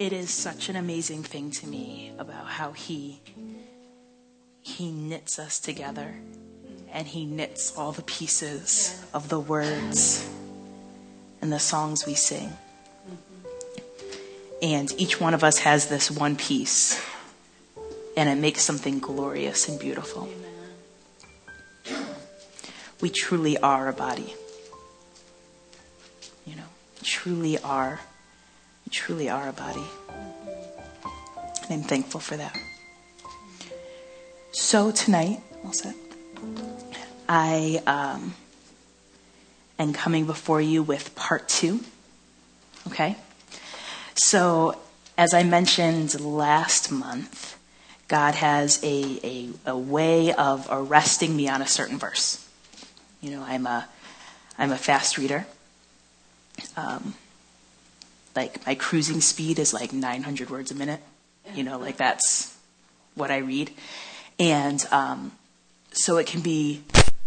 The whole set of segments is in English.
It is such an amazing thing to me about how he knits us together, and he knits all the pieces of the words and the songs we sing. And each one of us has this one piece, and it makes something glorious and beautiful. We truly are a body. You know, truly are. We truly are a body. And I'm thankful for that. So tonight, I am coming before you with part 2. Okay? So, as I mentioned last month, God has a way of arresting me on a certain verse. You know, I'm a fast reader. Like my cruising speed is like 900 words a minute. You know, like that's what I read. And so it can be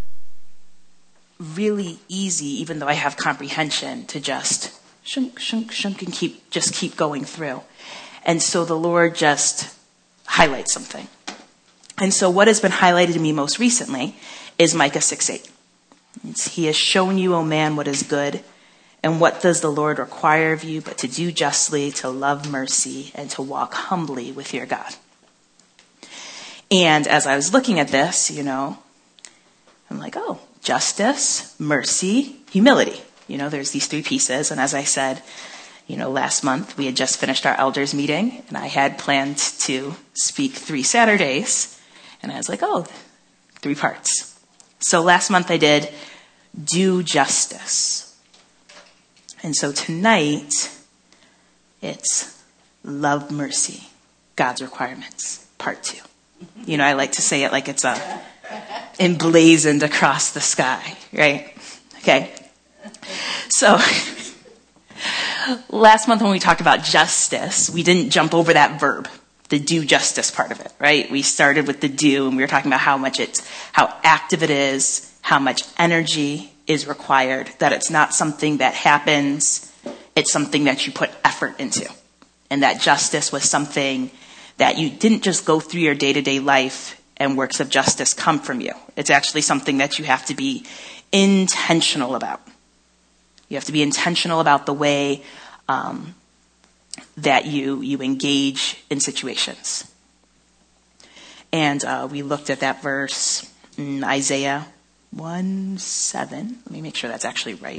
really easy, even though I have comprehension, to just shunk, shunk, shunk, and keep going through. And so the Lord just highlights something. And so what has been highlighted to me most recently is Micah 6:8. He has shown you, O man, what is good, and what does the Lord require of you but to do justly, to love mercy, and to walk humbly with your God. And as I was looking at this, you know, I'm like, oh, justice, mercy, humility. You know, there's these 3 pieces. And as I said, you know, last month we had just finished our elders meeting, and I had planned to speak 3 Saturdays. And I was like, oh, 3 parts. So last month I did do justice. And so tonight it's love mercy, God's requirements, part 2. You know, I like to say it like it's emblazoned across the sky, right? Okay. So last month when we talked about justice, we didn't jump over that verb, the do justice part of it, right? We started with the do, and we were talking about how active it is, how much energy is required, that it's not something that happens, it's something that you put effort into. And that justice was something that you didn't just go through your day-to-day life and works of justice come from you. It's actually something that you have to be intentional about. You have to be intentional about the way that you engage in situations. And we looked at that verse in Isaiah 1:7. Let me make sure that's actually right.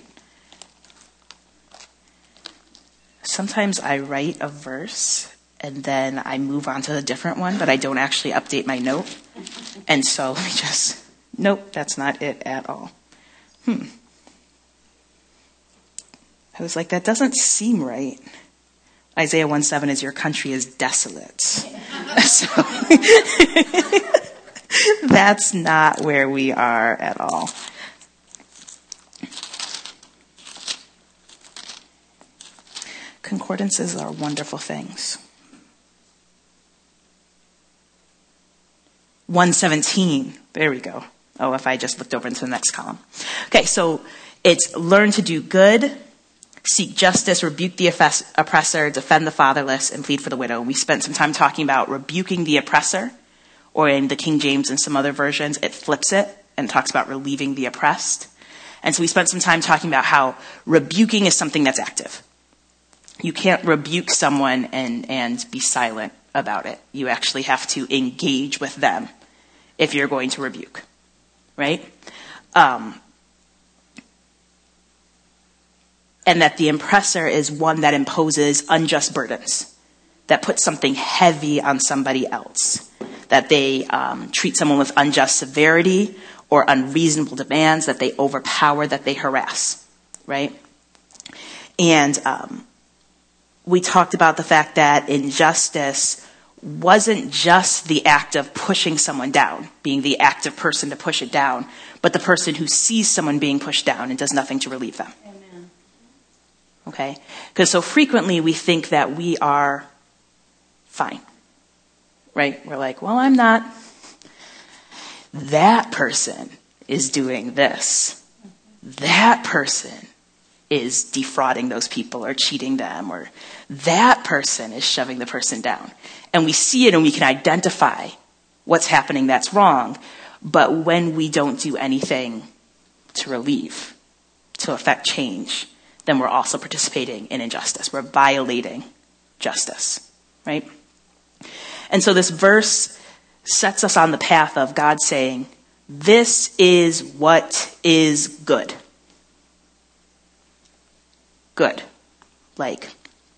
Sometimes I write a verse and then I move on to a different one, but I don't actually update my note. And so let me nope, that's not it at all. I was like, that doesn't seem right. Isaiah 1:7 is, your country is desolate. So that's not where we are at all. Concordances are wonderful things. 1:17. There we go. Oh, if I just looked over into the next column. Okay, so it's learn to do good, seek justice, rebuke the oppressor, defend the fatherless, and plead for the widow. We spent some time talking about rebuking the oppressor, or in the King James and some other versions, it flips it and talks about relieving the oppressed. And so we spent some time talking about how rebuking is something that's active. You can't rebuke someone and be silent about it. You actually have to engage with them if you're going to rebuke, right? And that the oppressor is one that imposes unjust burdens, that puts something heavy on somebody else, that they treat someone with unjust severity or unreasonable demands, that they overpower, that they harass, right? And we talked about the fact that injustice wasn't just the act of pushing someone down, being the active person to push it down, but the person who sees someone being pushed down and does nothing to relieve them. Amen. Okay? Because so frequently we think that we are fine, right? We're like, well, I'm not. That person is doing this. That person is defrauding those people or cheating them, or that person is shoving the person down. And we see it and we can identify what's happening that's wrong. But when we don't do anything to relieve, to affect change, then we're also participating in injustice. We're violating justice, right? And so this verse sets us on the path of God saying, this is what is good. Good. Like,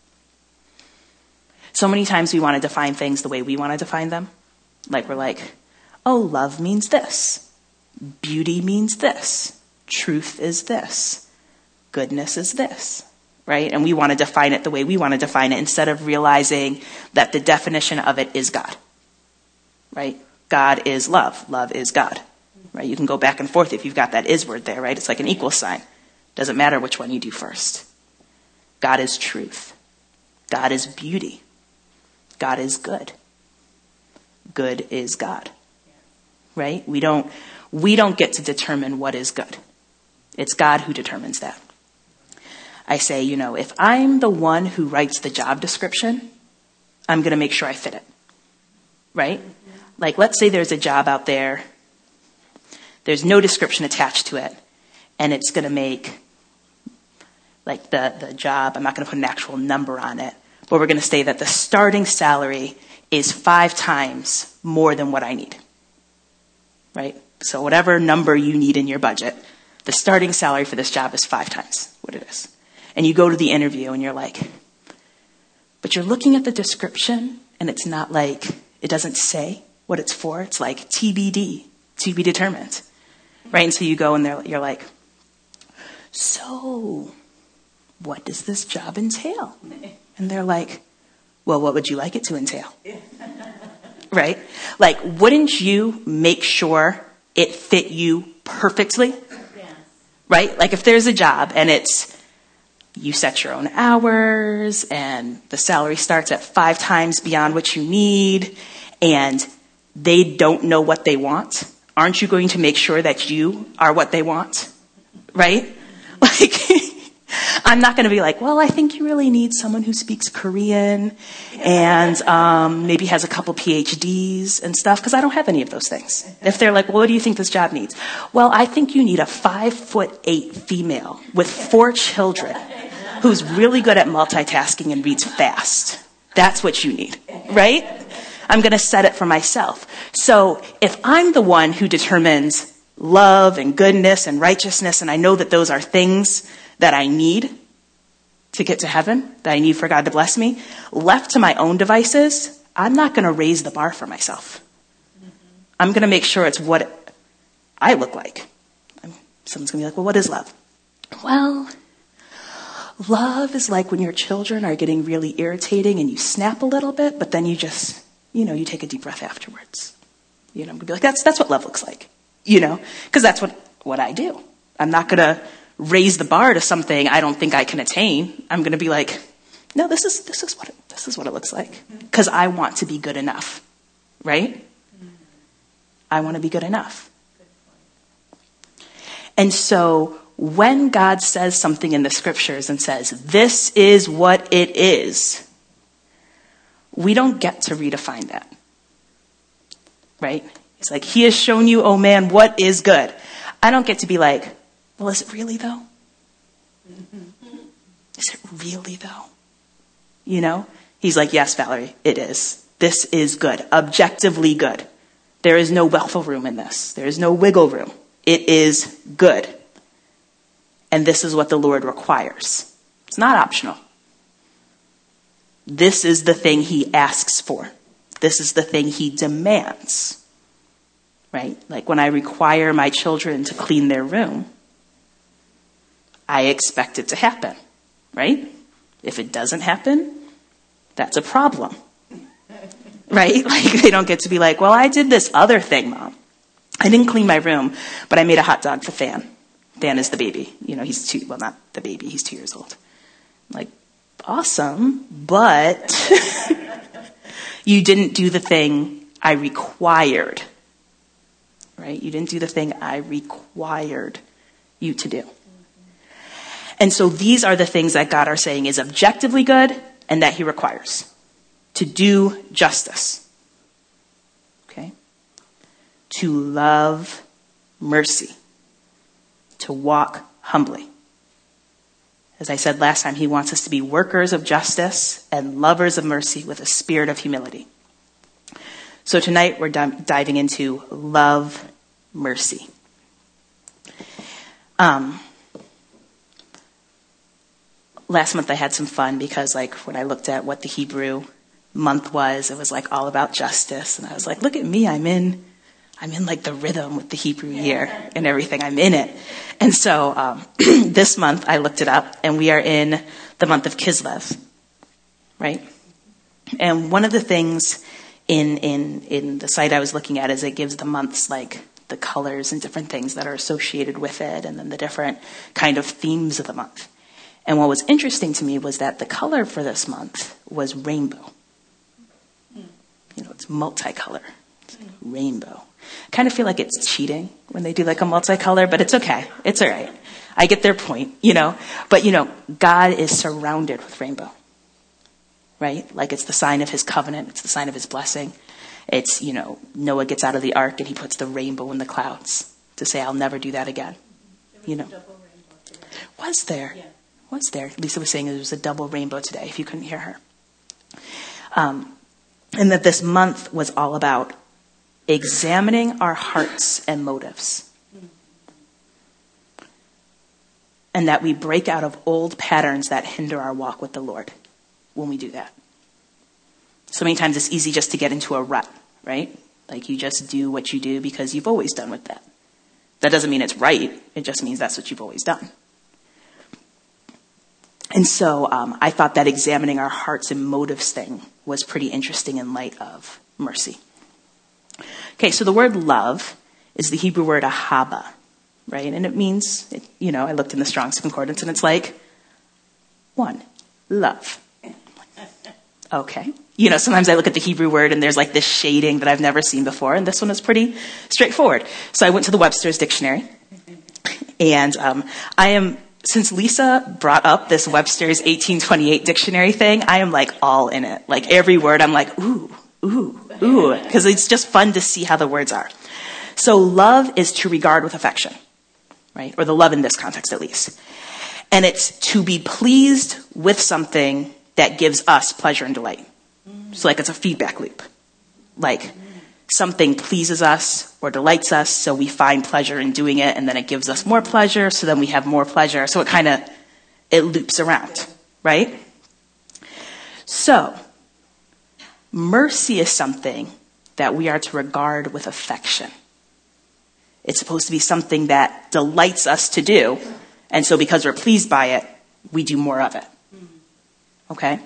so many times we want to define things the way we want to define them. Like, we're like, oh, love means this. Beauty means this. Truth is this. Goodness is this. Right? And we want to define it the way we want to define it instead of realizing that the definition of it is God. Right? God is love. Love is God. Right? You can go back and forth if you've got that is word there, right? It's like an equal sign. Doesn't matter which one you do first. God is truth. God is beauty. God is good. Good is God. Right? We don't get to determine what is good. It's God who determines that. I say, if I'm the one who writes the job description, I'm going to make sure I fit it. Right? Like, let's say there's a job out there. There's no description attached to it. And it's going to make, like, the job, I'm not going to put an actual number on it, but we're going to say that the starting salary is 5 times more than what I need. Right? So whatever number you need in your budget, the starting salary for this job is 5 times what it is. And you go to the interview and you're like, but you're looking at the description and it's not like, it doesn't say what it's for. It's like TBD, to be determined. Right? And so you go and you're like, so what does this job entail? And they're like, well, what would you like it to entail? Right? Like, wouldn't you make sure it fit you perfectly? Yes. Right? Like, if there's a job and it's, you set your own hours and the salary starts at 5 times beyond what you need and they don't know what they want, aren't you going to make sure that you are what they want? Right? Like, I'm not going to be like, well, I think you really need someone who speaks Korean and maybe has a couple PhDs and stuff, because I don't have any of those things. If they're like, well, what do you think this job needs? Well, I think you need a 5'8" female with 4 children who's really good at multitasking and reads fast. That's what you need, right? I'm going to set it for myself. So if I'm the one who determines love and goodness and righteousness, and I know that those are things that I need to get to heaven, that I need for God to bless me, left to my own devices, I'm not going to raise the bar for myself. I'm going to make sure it's what I look like. Someone's going to be like, well, what is love? Well, love is like when your children are getting really irritating and you snap a little bit, but then you just, you take a deep breath afterwards. I'm going to be like, that's what love looks like, because that's what I do. I'm not going to raise the bar to something I don't think I can attain. I'm going to be like, no, this is what it looks like, because I want to be good enough, right? I want to be good enough. And so when God says something in the scriptures and says, this is what it is, we don't get to redefine that, right? It's like, he has shown you, oh man, what is good. I don't get to be like, well, is it really though? Is it really though? He's like, yes, Valerie, it is. This is good, objectively good. There is no wiggle room in this. There is no wiggle room. It is good. And this is what the Lord requires. It's not optional. This is the thing he asks for. This is the thing he demands. Right? Like when I require my children to clean their room, I expect it to happen. Right? If it doesn't happen, that's a problem. Right? Like they don't get to be like, well, I did this other thing, Mom. I didn't clean my room, but I made a hot dog for Than. Than is the baby. He's 2, well, not the baby, he's 2 years old. Like, awesome, but you didn't do the thing I required. Right? You didn't do the thing I required you to do. And so these are the things that God are saying is objectively good and that he requires. To do justice. Okay? To love mercy. To walk humbly. As I said last time, he wants us to be workers of justice and lovers of mercy with a spirit of humility. So tonight we're diving into love mercy. Last month I had some fun because when I looked at what the Hebrew month was, it was all about justice. And I was like, look at me, I'm in the rhythm with the Hebrew year and everything. I'm in it. And so this month I looked it up and we are in the month of Kislev, right? And one of the things in the site I was looking at is it gives the months the colors and different things that are associated with it and then the different kind of themes of the month. And what was interesting to me was that the color for this month was rainbow. It's multicolor. It's rainbow. I kind of feel like it's cheating when they do a multicolor, but it's okay. It's all right. I get their point, But, God is surrounded with rainbow, right? It's the sign of his covenant. It's the sign of his blessing. It's, Noah gets out of the ark and he puts the rainbow in the clouds to say, I'll never do that again. Was there? Yeah. Was there? Lisa was saying it was a double rainbow today, if you couldn't hear her. And that this month was all about examining our hearts and motives. And that we break out of old patterns that hinder our walk with the Lord when we do that. So many times it's easy just to get into a rut, right? You just do what you do because you've always done with that. That doesn't mean it's right. It just means that's what you've always done. And so I thought that examining our hearts and motives thing was pretty interesting in light of mercy. Okay, so the word love is the Hebrew word ahava, right? And it means, I looked in the Strong's Concordance and it's one, love. Okay. Sometimes I look at the Hebrew word and there's this shading that I've never seen before, and this one is pretty straightforward. So I went to the Webster's Dictionary, and since Lisa brought up this Webster's 1828 dictionary thing, I am all in it. Every word I'm ooh, because it's just fun to see how the words are. So love is to regard with affection, right? Or the love in this context at least. And it's to be pleased with something that gives us pleasure and delight. So it's a feedback loop. Something pleases us or delights us, so we find pleasure in doing it, and then it gives us more pleasure, so then we have more pleasure. So it loops around, right? So, mercy is something that we are to regard with affection. It's supposed to be something that delights us to do, and so because we're pleased by it, we do more of it. Okay?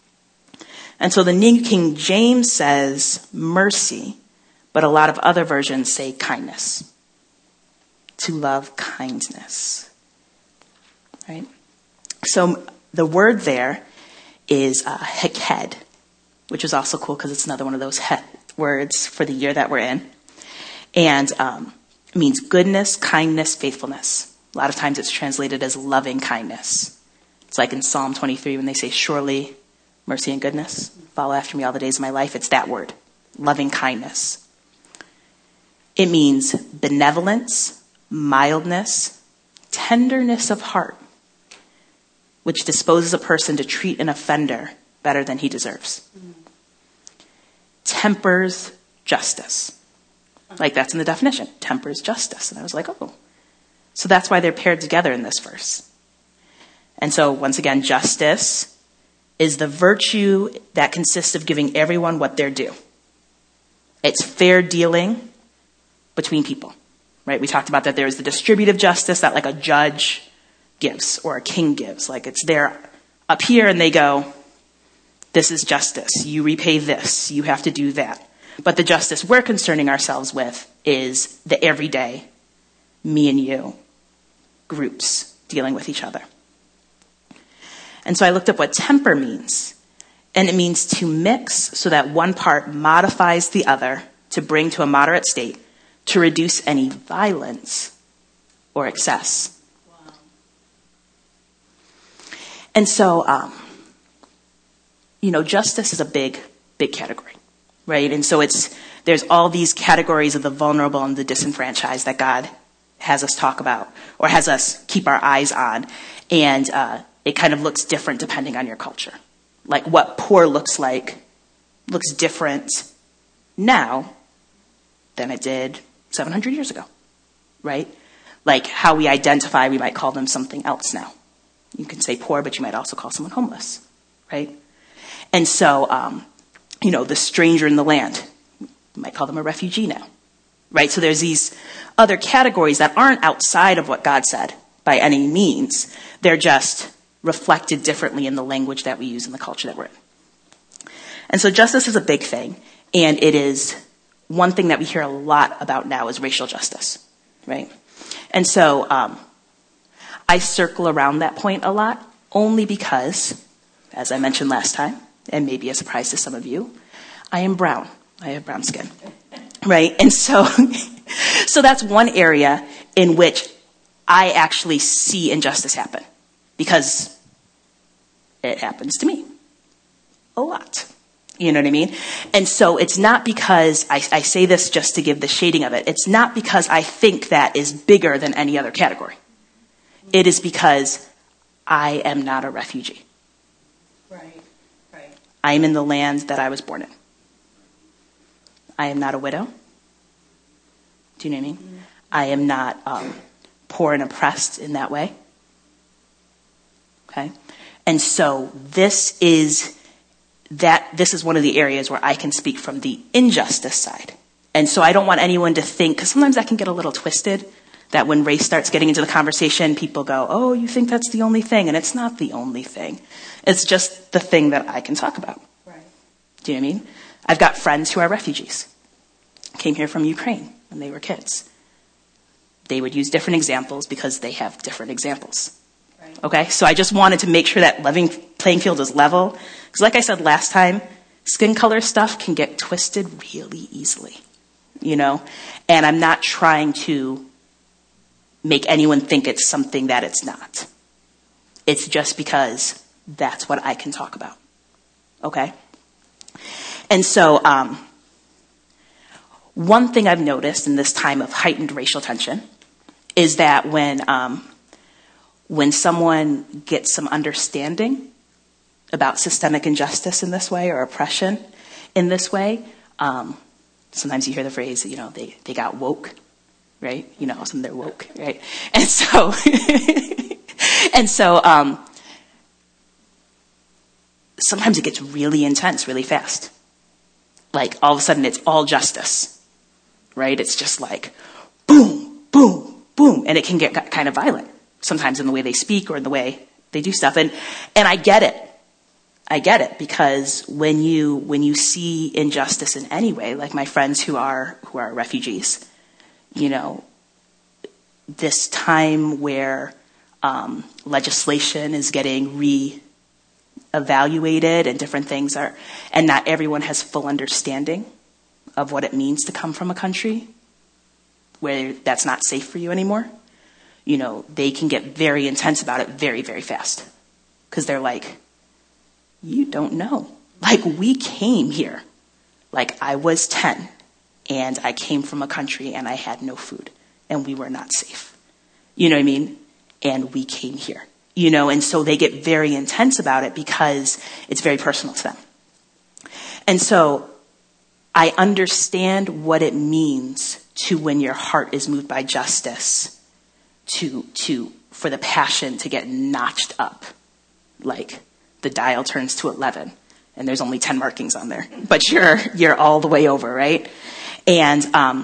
And so the New King James says mercy, but a lot of other versions say kindness. To love kindness. Right? So the word there is heked, which is also cool because it's another one of those words for the year that we're in. And it means goodness, kindness, faithfulness. A lot of times it's translated as loving kindness. It's in Psalm 23 when they say, surely mercy and goodness follow after me all the days of my life. It's that word, loving kindness. It means benevolence, mildness, tenderness of heart, which disposes a person to treat an offender better than he deserves. Tempers justice. That's in the definition. Tempers justice. And I was oh. So that's why they're paired together in this verse. And so once again, justice is the virtue that consists of giving everyone what they're due. It's fair dealing between people, right? We talked about that there is the distributive justice that a judge gives or a king gives. It's there up here and they go, this is justice. You repay this. You have to do that. But the justice we're concerning ourselves with is the everyday, me and you, groups dealing with each other. And so I looked up what temper means. And it means to mix so that one part modifies the other to bring to a moderate state, to reduce any violence or excess. Wow. And so, justice is a big, big category, right? And so there's all these categories of the vulnerable and the disenfranchised that God has us talk about or has us keep our eyes on. And it kind of looks different depending on your culture. Like what poor looks different now than it did 700 years ago, right? Like how we identify, we might call them something else now. You can say poor, but you might also call someone homeless, right? And so, the stranger in the land, you might call them a refugee now, right? So there's these other categories that aren't outside of what God said by any means. They're just reflected differently in the language that we use in the culture that we're in. And so justice is a big thing, and it is one thing that we hear a lot about now is racial justice, right? And so I circle around that point a lot, only because, as I mentioned last time, and maybe a surprise to some of you, I am brown. I have brown skin, right? And so, so that's one area in which I actually see injustice happen, because it happens to me a lot. You know what I mean? And so it's not because, I say this just to give the shading of it, it's not because I think that is bigger than any other category. It is because I am not a refugee. Right. I am in the land that I was born in. I am not a widow. Do you know what I mean? Mm-hmm. I am not poor and oppressed in that way. Okay? And so this is one of the areas where I can speak from the injustice side. And so I don't want anyone to think, because sometimes that can get a little twisted, that when race starts getting into the conversation, people go, oh, you think that's the only thing. And it's not the only thing. It's just the thing that I can talk about. Right. Do you know what I mean? I've got friends who are refugees. Came here from Ukraine when they were kids. They would use different examples because they have different examples. Right. Okay? So I just wanted to make sure that playing field is level. Because like I said last time, skin color stuff can get twisted really easily. And I'm not trying to make anyone think it's something that it's not. It's just because that's what I can talk about. Okay? And so, one thing I've noticed in this time of heightened racial tension is that when someone gets some understanding about systemic injustice in this way or oppression in this way, sometimes you hear the phrase, they got woke, right? They're woke, right? And so, sometimes it gets really intense really fast. Like all of a sudden it's all justice, right? It's just like boom, boom, boom. And it can get kind of violent sometimes in the way they speak or in the way they do stuff. And I get it. I get it, because when you see injustice in any way, like my friends who are refugees, this time where legislation is getting evaluated and different things and not everyone has full understanding of what it means to come from a country where that's not safe for you anymore. They can get very intense about it very, very fast, because they're like, you don't know. Like, we came here. Like, I was 10 and I came from a country and I had no food and we were not safe. You know what I mean? And we came here. And so they get very intense about it because it's very personal to them. And so I understand what it means to, when your heart is moved by justice, for the passion to get notched up. Like the dial turns to 11 and there's only 10 markings on there, but you're all the way over, right? And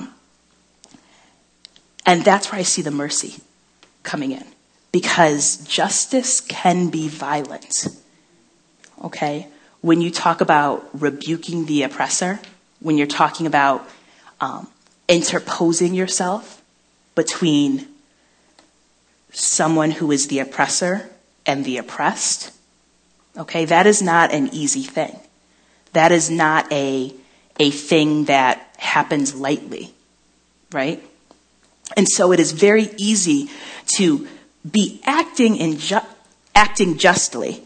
that's where I see the mercy coming in. Because justice can be violent, okay? When you talk about rebuking the oppressor, when you're talking about interposing yourself between someone who is the oppressor and the oppressed, okay, that is not an easy thing. That is not a thing that happens lightly, right? And so it is very easy to be acting acting justly,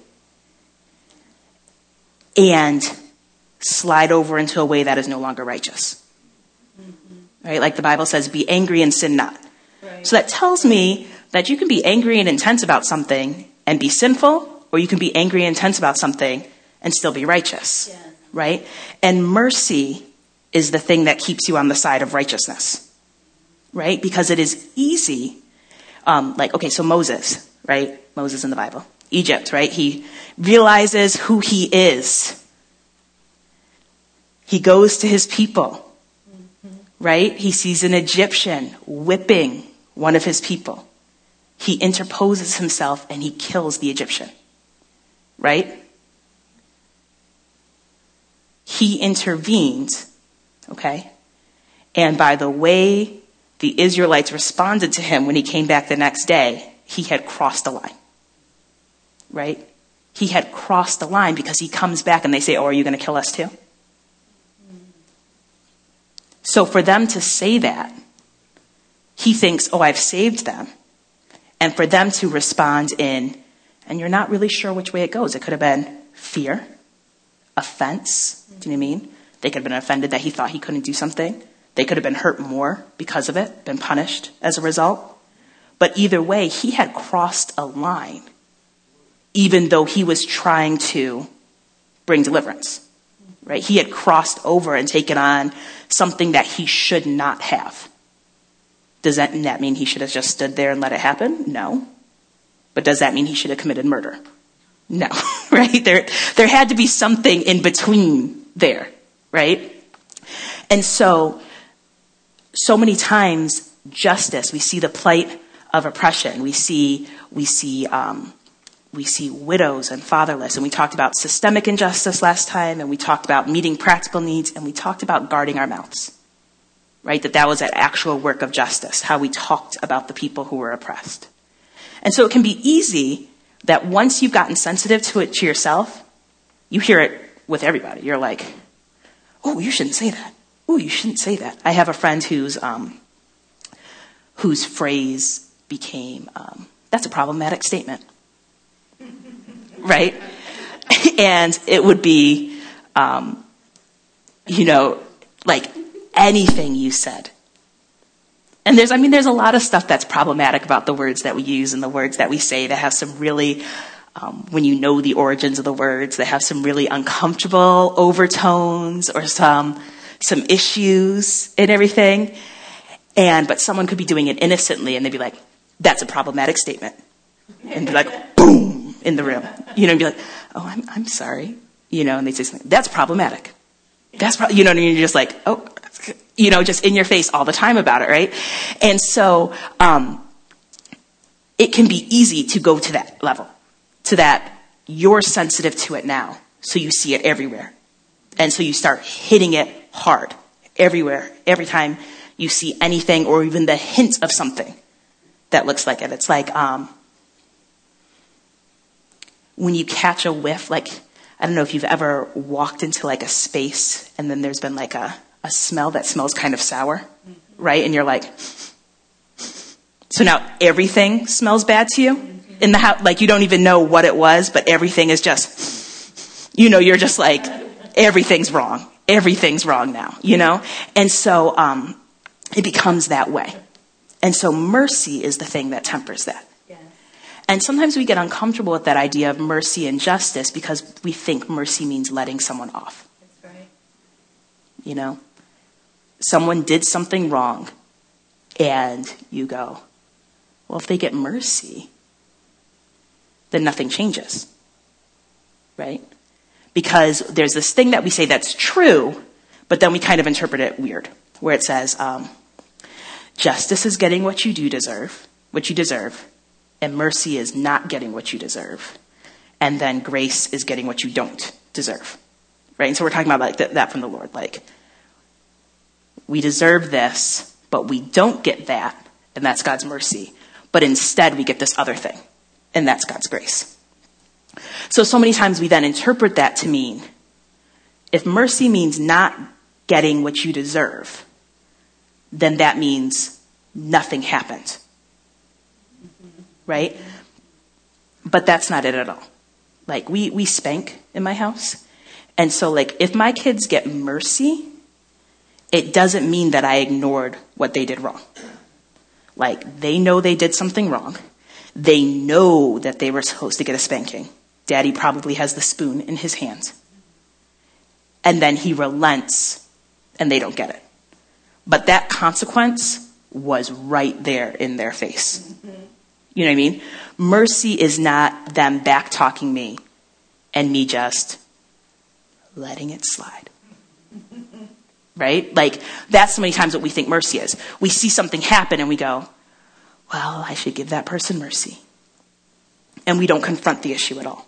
and slide over into a way that is no longer righteous. Right? Like the Bible says, be angry and sin not. Right. So that tells me that you can be angry and intense about something and be sinful, or you can be angry and intense about something and still be righteous. Yeah. Right? And mercy is the thing that keeps you on the side of righteousness. Right? Because it is easy. So Moses, right? Moses in the Bible. Egypt, right? He realizes who he is. He goes to his people. Right? He sees an Egyptian whipping one of his people. He interposes himself and he kills the Egyptian. Right? He intervened. Okay? And by the way the Israelites responded to him when he came back the next day, he had crossed the line. Right? He had crossed the line because he comes back and they say, oh, are you going to kill us too? So for them to say that, he thinks, oh, I've saved them. And for them to respond in, and you're not really sure which way it goes. It could have been fear, offense. Do you know what I mean? They could have been offended that he thought he couldn't do something. They could have been hurt more because of it, been punished as a result. But either way, he had crossed a line, even though he was trying to bring deliverance. Right? He had crossed over and taken on something that he should not have. Does that mean he should have just stood there and let it happen? No. But does that mean he should have committed murder? No. Right? There had to be something in between there. Right? And so many times, justice, we see the plight of oppression. We see widows and fatherless, and we talked about systemic injustice last time, and we talked about meeting practical needs, and we talked about guarding our mouths, right? That was an actual work of justice, how we talked about the people who were oppressed. And so it can be easy that once you've gotten sensitive to it to yourself, you hear it with everybody. You're like, oh, you shouldn't say that. Oh, you shouldn't say that. I have a friend whose phrase became, that's a problematic statement. Right? And it would be, like anything you said. And there's a lot of stuff that's problematic about the words that we use and the words that we say that have some really, when you know the origins of the words, that have some really uncomfortable overtones or some issues and everything. But someone could be doing it innocently and they'd be like, that's a problematic statement. And be like, boom. In the room, and be like, oh, I'm sorry, and they say something, that's problematic. That's and you're just like, oh, just in your face all the time about it, right? And so, it can be easy to go to that level, to that you're sensitive to it now, so you see it everywhere. And so you start hitting it hard everywhere, every time you see anything or even the hint of something that looks like it. It's like, when you catch a whiff, like, I don't know if you've ever walked into like a space and then there's been like a smell that smells kind of sour, right? And you're like, so now everything smells bad to you in the house. Like you don't even know what it was, but everything is just, you're just like, everything's wrong. Everything's wrong now, And so, it becomes that way. And so mercy is the thing that tempers that. And sometimes we get uncomfortable with that idea of mercy and justice because we think mercy means letting someone off. That's right. Someone did something wrong and you go, well, if they get mercy, then nothing changes. Right? Because there's this thing that we say that's true, but then we kind of interpret it weird, where it says, justice is getting what you deserve, and mercy is not getting what you deserve. And then grace is getting what you don't deserve. Right? And so we're talking about like that from the Lord. Like, we deserve this, but we don't get that, and that's God's mercy. But instead we get this other thing, and that's God's grace. So many times we then interpret that to mean, if mercy means not getting what you deserve, then that means nothing happened. Right? But that's not it at all. Like, we spank in my house. And so, like, if my kids get mercy, it doesn't mean that I ignored what they did wrong. Like, they know they did something wrong. They know that they were supposed to get a spanking. Daddy probably has the spoon in his hand. And then he relents, and they don't get it. But that consequence was right there in their face. You know what I mean? Mercy is not them back-talking me and me just letting it slide. Right? Like, that's so many times what we think mercy is. We see something happen and we go, well, I should give that person mercy. And we don't confront the issue at all.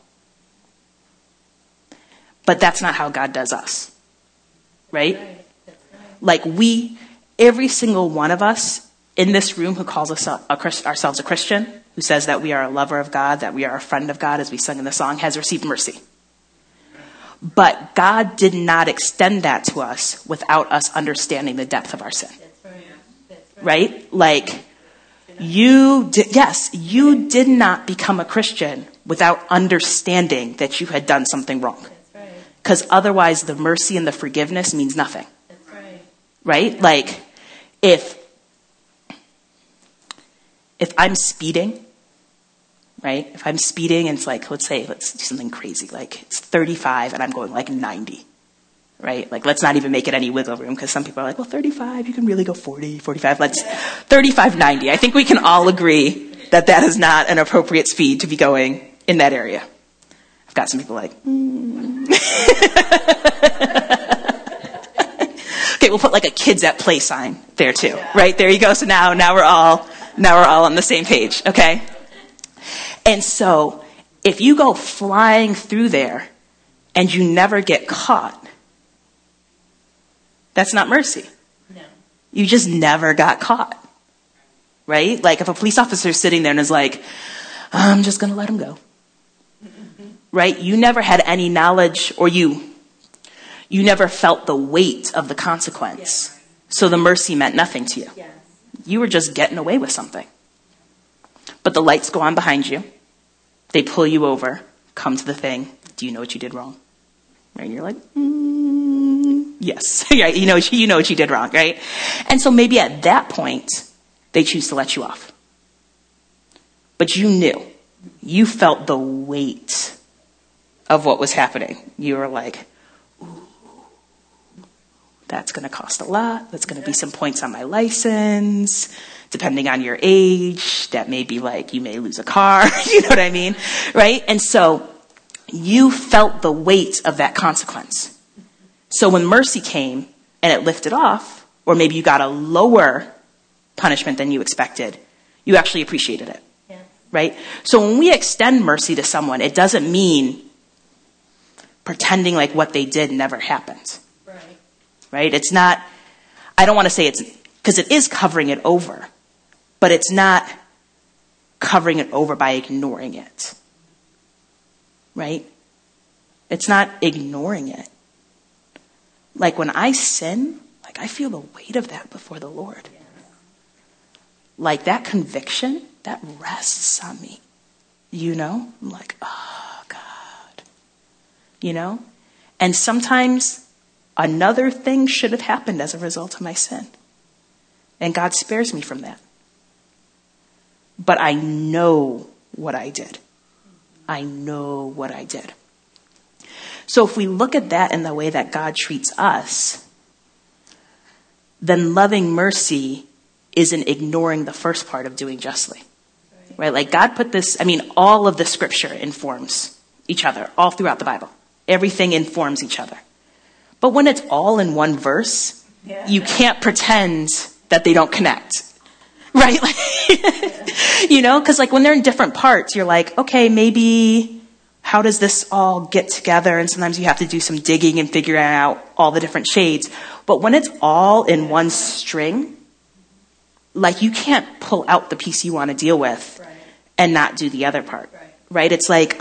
But that's not how God does us. Right? Like, every single one of us in this room who calls ourselves a Christian, who says that we are a lover of God, that we are a friend of God, as we sung in the song, has received mercy. But God did not extend that to us without us understanding the depth of our sin. Right? Like, you did not become a Christian without understanding that you had done something wrong. Because otherwise the mercy and the forgiveness means nothing. Right? Like, if I'm speeding, right? If I'm speeding and it's like, let's do something crazy. Like, it's 35 and I'm going like 90, right? Like, let's not even make it any wiggle room, because some people are like, well, 35, you can really go 40, 45. 35, 90. I think we can all agree that is not an appropriate speed to be going in that area. I've got some people like, Okay, we'll put like a kids at play sign there too, right? There you go. So now we're all on the same page, okay? And so if you go flying through there and you never get caught, that's not mercy. No. You just never got caught, right? Like, if a police officer is sitting there and is like, I'm just going to let him go, right? You never had any knowledge, or you never felt the weight of the consequence. Yeah. So the mercy meant nothing to you. Yeah. You were just getting away with something. But the lights go on behind you. They pull you over, come to the thing. Do you know what you did wrong? Right? And you're like, yes. Right? You know what you did wrong, right? And so maybe at that point, they choose to let you off. But you knew. You felt the weight of what was happening. You were like, ooh, that's going to cost a lot. That's going to be some points on my license. Depending on your age, that may be like, you may lose a car. You know what I mean? Right? And so you felt the weight of that consequence. So when mercy came and it lifted off, or maybe you got a lower punishment than you expected, you actually appreciated it. Yeah. Right? So when we extend mercy to someone, it doesn't mean pretending like what they did never happened. Right? It's not, I don't want to say it's, because it is covering it over, but it's not covering it over by ignoring it. Right? It's not ignoring it. Like, when I sin, like, I feel the weight of that before the Lord. Like, that conviction, that rests on me. You know? I'm like, oh, God. You know? And sometimes another thing should have happened as a result of my sin. And God spares me from that. But I know what I did. I know what I did. So if we look at that in the way that God treats us, then loving mercy isn't ignoring the first part of doing justly. Right? Like, God put this, all of the scripture informs each other, all throughout the Bible. Everything informs each other. But when it's all in one verse, you can't pretend that they don't connect. Right? Because like, when they're in different parts, you're like, okay, maybe how does this all get together? And sometimes you have to do some digging and figuring out all the different shades. But when it's all in one string, like, you can't pull out the piece you want to deal with and not do the other part. Right? It's like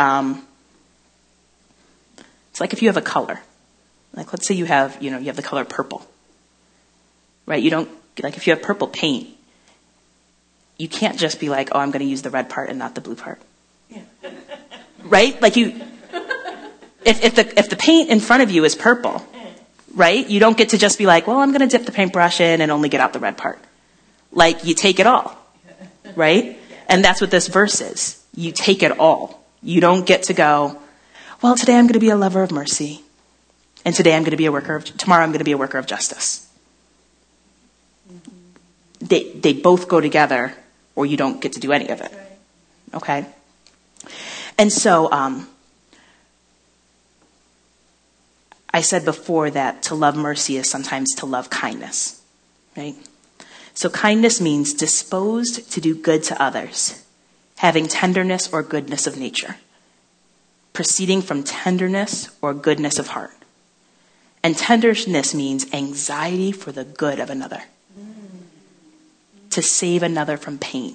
if you have a color. Like, let's say you have the color purple. Right? You don't, like, if you have purple paint, you can't just be like, oh, I'm going to use the red part and not the blue part. Yeah. right? Like if the paint in front of you is purple, right? You don't get to just be like, well, I'm going to dip the paintbrush in and only get out the red part. Like, you take it all, right? And that's what this verse is. You take it all. You don't get to go, well, today I'm going to be a lover of mercy. And today I'm going to be tomorrow I'm going to be a worker of justice. They both go together, or you don't get to do any of it. Okay? And so, I said before that to love mercy is sometimes to love kindness, right? So kindness means disposed to do good to others, having tenderness or goodness of nature, proceeding from tenderness or goodness of heart. And tenderness means anxiety for the good of another, to save another from pain.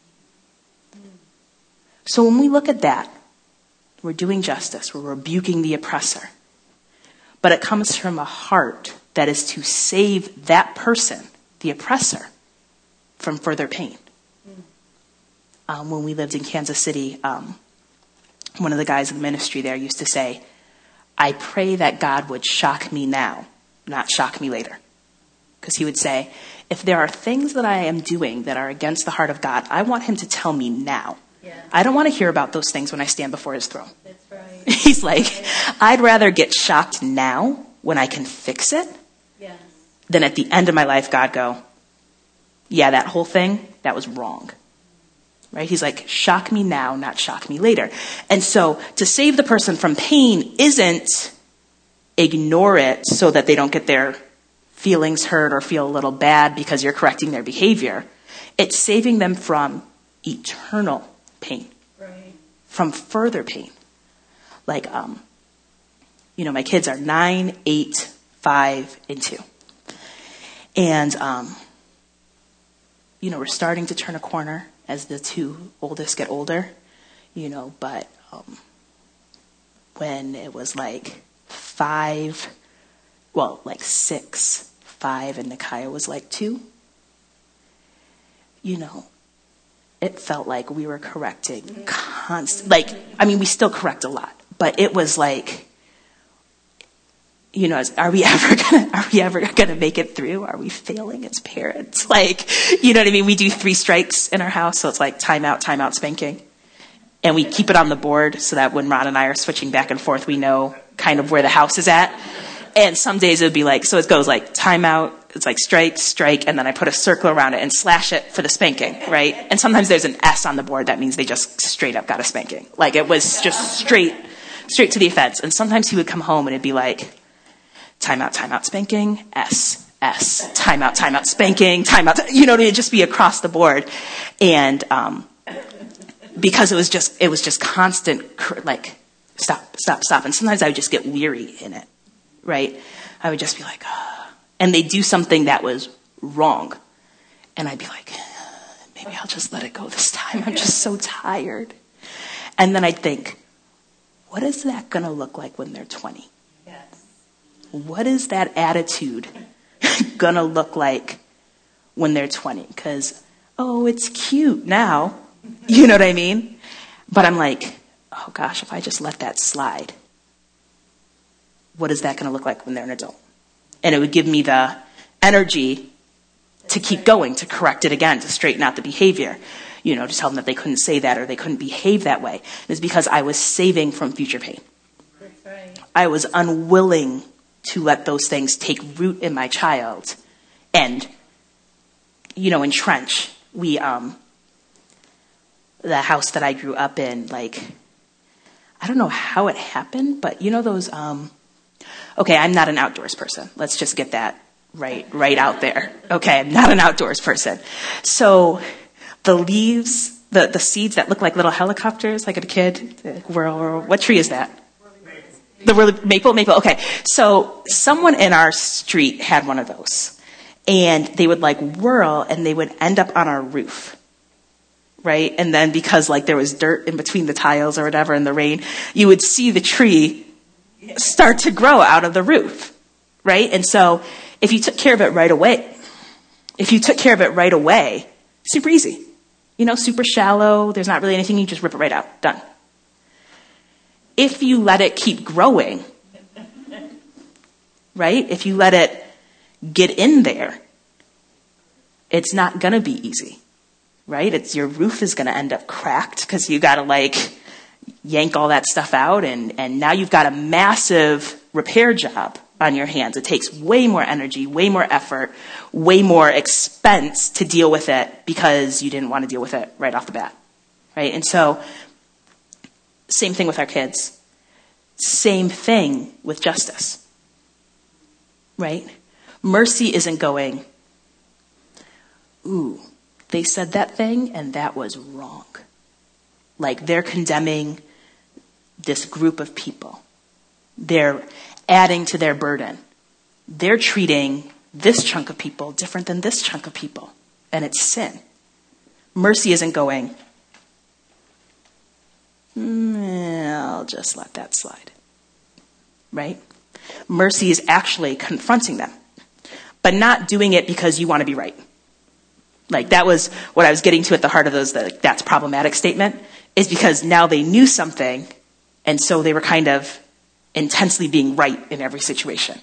So when we look at that, we're doing justice, we're rebuking the oppressor. But it comes from a heart that is to save that person, the oppressor, from further pain. When we lived in Kansas City, one of the guys in the ministry there used to say, I pray that God would shock me now, not shock me later. Because he would say, if there are things that I am doing that are against the heart of God, I want him to tell me now. Yeah. I don't want to hear about those things when I stand before his throne. That's right. He's like, I'd rather get shocked now when I can fix it than at the end of my life God go, yeah, that whole thing, that was wrong. Right? He's like, shock me now, not shock me later. And so to save the person from pain isn't ignore it so that they don't get their feelings hurt or feel a little bad because you're correcting their behavior. It's saving them from eternal pain, right? From further pain. Like, my kids are 9, 8, 5, and 2. And, we're starting to turn a corner as the two oldest get older, but when it was like 6, 5, and Nikaya was like 2, it felt like we were correcting we still correct a lot, but it was like, are we ever gonna make it through? Are we failing as parents? Like, you know what I mean? We do 3 strikes in our house, so it's like timeout, spanking. And we keep it on the board so that when Ron and I are switching back and forth, we know kind of where the house is at. And some days it would be like, so it goes like timeout, it's like strike, and then I put a circle around it and slash it for the spanking, right? And sometimes there's an S on the board, that means they just straight up got a spanking. Like, it was just straight to the offense. And sometimes he would come home and it'd be like, timeout, spanking, S, timeout, spanking, timeout. It'd just be across the board. And, because it was just constant, like, stop. And sometimes I would just get weary in it, right? I would just be like, and they'd do something that was wrong. And I'd be like, maybe I'll just let it go this time. I'm just so tired. And then I'd think, what is that going to look like when they're 20? What is that attitude gonna look like when they're 20? Because, it's cute now. You know what I mean? But I'm like, oh gosh, if I just let that slide, what is that gonna look like when they're an adult? And it would give me the energy to keep going, to correct it again, to straighten out the behavior. To tell them that they couldn't say that or they couldn't behave that way. It's because I was saving from future pain. That's right. I was unwilling to let those things take root in my child and, entrench. We, the house that I grew up in, like, I don't know how it happened, but those, okay, I'm not an outdoors person. Let's just get that right out there. Okay, I'm not an outdoors person. So the leaves, the seeds that look like little helicopters, like a kid, what tree is that? The maple? Okay. So someone in our street had one of those. And they would whirl and they would end up on our roof. Right? And then because there was dirt in between the tiles or whatever in the rain, you would see the tree start to grow out of the roof. Right? And so if you took care of it right away, super easy. Super shallow. There's not really anything. You just rip it right out. Done. if you let it keep growing, right? If you let it get in there, it's not going to be easy, right? Your roof is going to end up cracked because you got to yank all that stuff out. And now you've got a massive repair job on your hands. It takes way more energy, way more effort, way more expense to deal with it because you didn't want to deal with it right off the bat, right? And so same thing with our kids. Same thing with justice, right? Mercy isn't going, ooh, they said that thing and that was wrong. Like they're condemning this group of people. They're adding to their burden. They're treating this chunk of people different than this chunk of people. And it's sin. Mercy isn't going, I'll just let that slide. Right? Mercy is actually confronting them, but not doing it because you want to be right. Like that was what I was getting to at the heart of that's problematic statement, is because now they knew something, and so they were kind of intensely being right in every situation.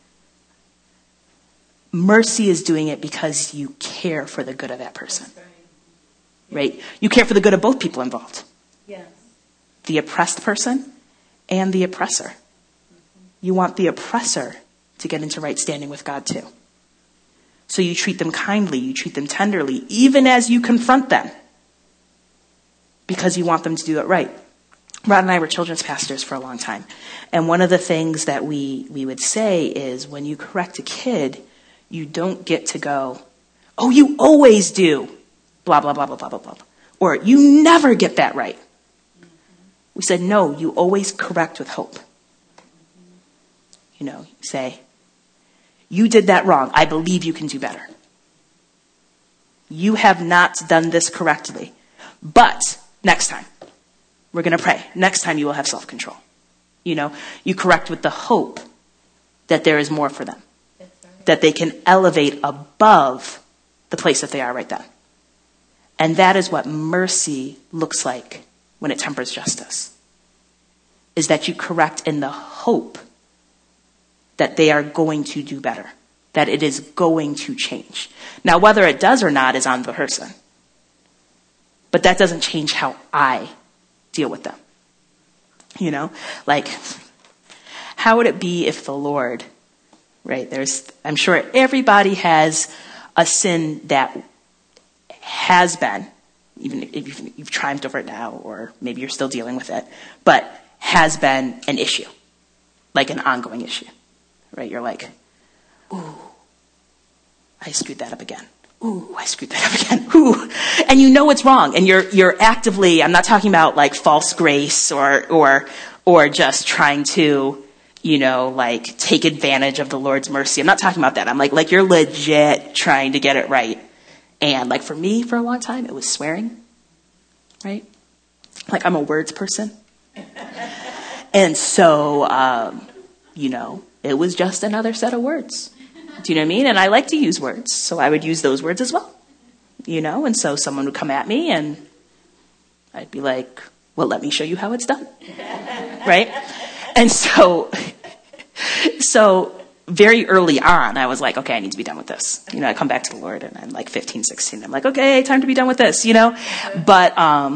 Mercy is doing it because you care for the good of that person. Right? You care for the good of both people involved. Yes. The oppressed person and the oppressor. You want the oppressor to get into right standing with God too. So you treat them kindly, you treat them tenderly, even as you confront them, because you want them to do it right. Rod and I were children's pastors for a long time. And one of the things that we would say is when you correct a kid, you don't get to go, oh, you always do, blah, blah, blah, blah, blah, blah, blah. Or you never get that right. We said, no, you always correct with hope. You say, you did that wrong. I believe you can do better. You have not done this correctly. But next time, we're going to pray. Next time you will have self-control. You correct with the hope that there is more for them. Right. That they can elevate above the place that they are right then. And that is what mercy looks like when it tempers justice. Is that you correct in the hope that they are going to do better. That it is going to change. Now, whether it does or not is on the person. But that doesn't change how I deal with them. How would it be if the Lord, right, I'm sure everybody has a sin that has been, even if you've triumphed over it now, or maybe you're still dealing with it, but has been an issue, like an ongoing issue, right? You're like, ooh, I screwed that up again. Ooh, I screwed that up again. Ooh. And you know it's wrong. And you're actively, I'm not talking about like false grace or just trying to, take advantage of the Lord's mercy. I'm not talking about that. I'm like you're legit trying to get it right. And for me, for a long time, it was swearing, right? I'm a words person. And so, it was just another set of words. Do you know what I mean? And I like to use words, so I would use those words as well. And so someone would come at me and I'd be like, well, let me show you how it's done. Right? And so very early on, I was like, okay, I need to be done with this. I come back to the Lord and I'm like 15, 16. I'm like, okay, time to be done with this, But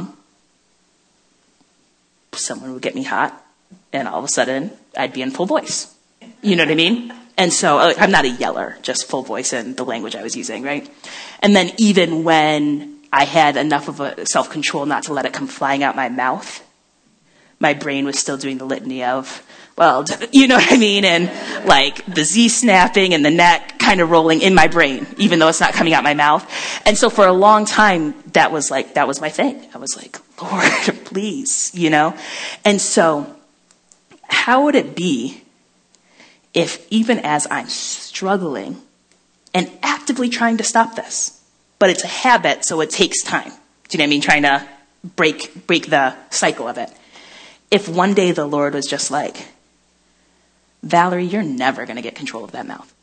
someone would get me hot and all of a sudden I'd be in full voice. You know what I mean? And so I'm not a yeller, just full voice in the language I was using, right? And then even when I had enough of a self-control not to let it come flying out my mouth, my brain was still doing the litany of, well, you know what I mean? And the Z snapping and the neck kind of rolling in my brain, even though it's not coming out my mouth. And so for a long time, that was my thing. I was like, Lord, please, And so how would it be if even as I'm struggling and actively trying to stop this, but it's a habit, so it takes time. Do you know what I mean? Trying to break the cycle of it. If one day the Lord was just like, Valerie, you're never going to get control of that mouth.